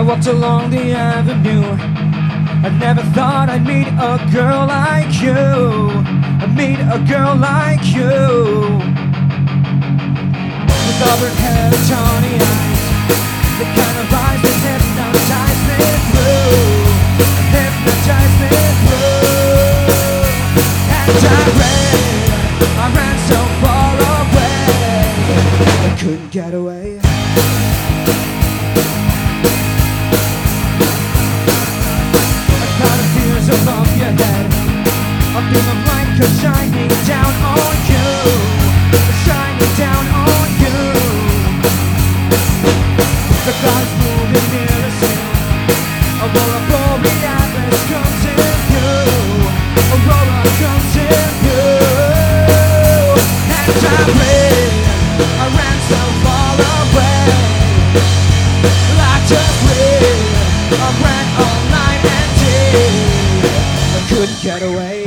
walked along the avenue. I never thought I'd meet a girl like you. I'd meet a girl like you. With auburn hair and tawny eyes, the kind of eyes that hypnotize me through, hypnotize me through. And I ran so far away, I couldn't get away. Above your head, a beam of light could shining down on you, shining down on you. The clouds moving near us soon. Aurora borealis comes in view. Aurora comes in view. And I ran so far away. I just ran, I ran all night and day. Couldn't get away.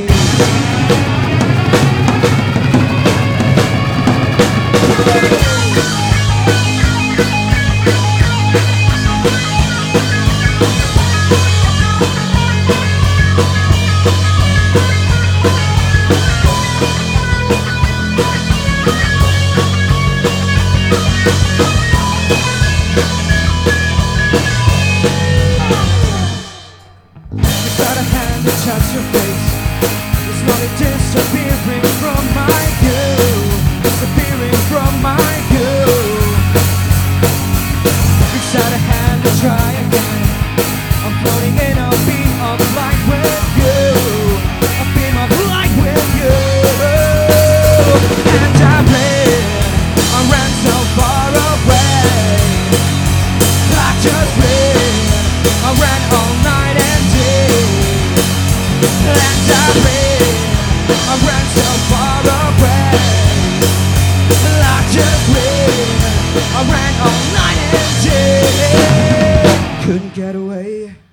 Touch your face, it's slowly disappearing from my view, disappearing from my view. Reach out a hand to try again. I'm floating in a beam of light with you, a beam of light with you. And I ran so far away. I just ran, I ran all night and day. And I ran so far away. I just ran, I ran all night and day. Couldn't get away.